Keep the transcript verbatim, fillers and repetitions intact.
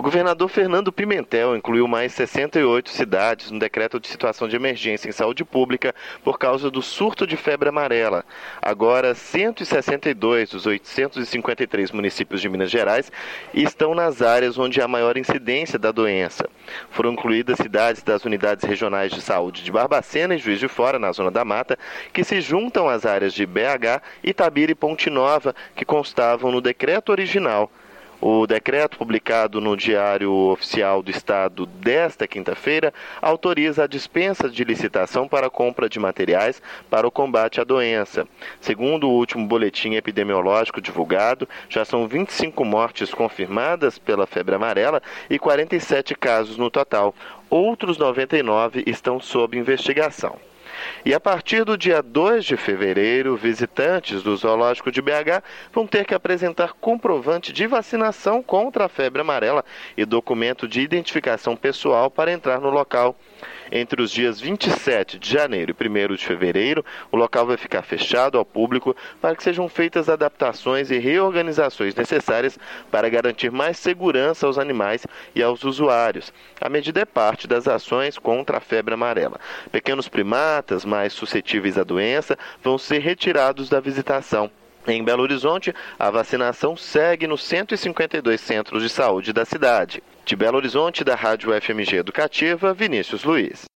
O governador Fernando Pimentel incluiu mais sessenta e oito cidades no decreto de situação de emergência em saúde pública por causa do surto de febre amarela. Agora, cento e sessenta e dois dos oitocentos e cinquenta e três municípios de Minas Gerais estão nas áreas onde há maior incidência da doença. Foram incluídas cidades das unidades regionais de saúde de Barbacena e Juiz de Fora, na Zona da Mata, que se juntam às áreas de B H, Itabira e Ponte Nova, que constavam no decreto original. O decreto, publicado no Diário Oficial do Estado desta quinta-feira, autoriza a dispensa de licitação para a compra de materiais para o combate à doença. Segundo o último boletim epidemiológico divulgado, já são vinte e cinco mortes confirmadas pela febre amarela e quarenta e sete casos no total. Outros noventa e nove estão sob investigação. E a partir do dia dois de fevereiro, visitantes do Zoológico de B H vão ter que apresentar comprovante de vacinação contra a febre amarela e documento de identificação pessoal para entrar no local. Entre os dias vinte e sete de janeiro e primeiro de fevereiro, o local vai ficar fechado ao público para que sejam feitas adaptações e reorganizações necessárias para garantir mais segurança aos animais e aos usuários. A medida é parte das ações contra a febre amarela. Pequenos primatas mais suscetíveis à doença vão ser retirados da visitação. Em Belo Horizonte, a vacinação segue nos cento e cinquenta e dois centros de saúde da cidade. De Belo Horizonte, da Rádio F M G Educativa, Vinícius Luiz.